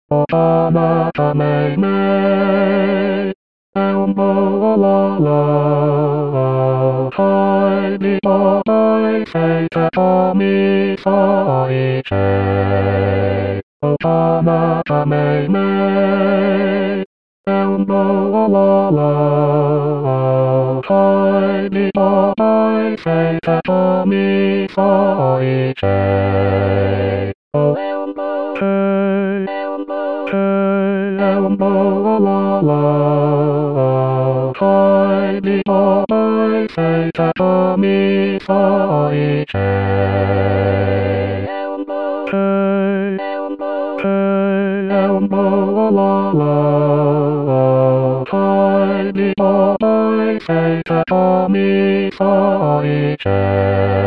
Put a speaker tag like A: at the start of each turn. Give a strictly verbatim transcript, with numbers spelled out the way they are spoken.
A: お花ためいめい。elbow la la. Hi di ba I say ta ta mi sa I che. O ta na ta me me. elbow la la. Hi di ba I say ta ta mi sa I che. O elbow hey hey elbow la la. Hi di ba I say ta ta mi sa I che. Hey hey elbow la la. Hi di ba I say ta ta mi sa I che.